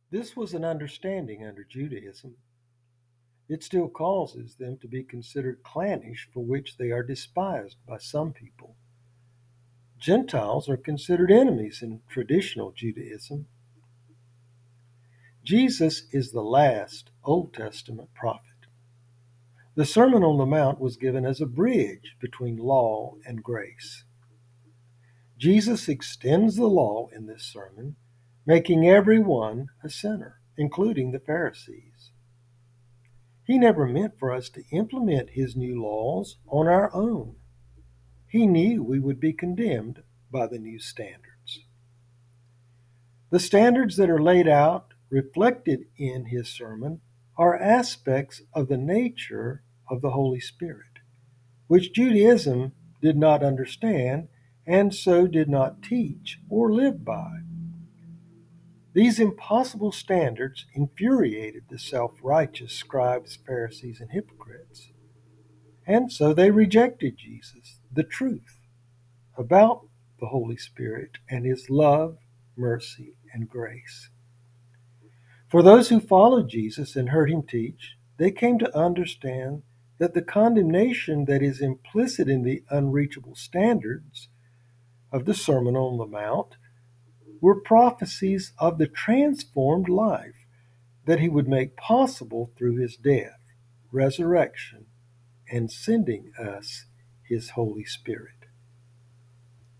This was an understanding under Judaism. It still causes them to be considered clannish, for which they are despised by some people. Gentiles are considered enemies in traditional Judaism. Jesus is the last Old Testament prophet. The Sermon on the Mount was given as a bridge between law and grace. Jesus extends the law in this sermon, making everyone a sinner, including the Pharisees. He never meant for us to implement his new laws on our own. He knew we would be condemned by the new standards. The standards that are laid out, reflected in his sermon, are aspects of the nature of the Holy Spirit, which Judaism did not understand and so did not teach or live by. These impossible standards infuriated the self-righteous scribes, Pharisees, and hypocrites, and so they rejected Jesus, the truth about the Holy Spirit and his love, mercy, and grace. For those who followed Jesus and heard him teach, they came to understand that the condemnation that is implicit in the unreachable standards of the Sermon on the Mount were prophecies of the transformed life that he would make possible through his death, resurrection, and sending us his Holy Spirit.